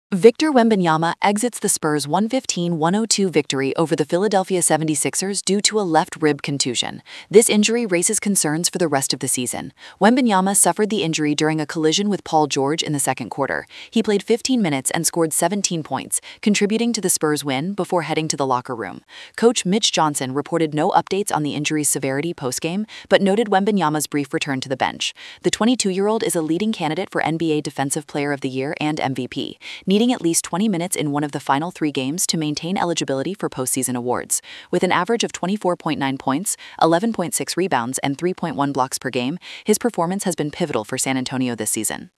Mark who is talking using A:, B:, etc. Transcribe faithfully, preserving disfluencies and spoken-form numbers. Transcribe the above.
A: Victor Wembanyama exits the Spurs' one fifteen to one oh two victory over the Philadelphia seventy-sixers due to a left rib contusion. This injury raises concerns for the rest of the season. Wembanyama suffered the injury during a collision with Paul George in the second quarter. He played fifteen minutes and scored seventeen points, contributing to the Spurs' win before heading to the locker room. Coach Mitch Johnson reported no updates on the injury's severity postgame, but noted Wembanyama's brief return to the bench. The twenty-two-year-old is a leading candidate for N B A Defensive Player of the Year and M V P, needing at least twenty minutes in one of the final three games to maintain eligibility for postseason awards. With an average of twenty-four point nine points, eleven point six rebounds, and three point one blocks per game, his performance has been pivotal for San Antonio this season.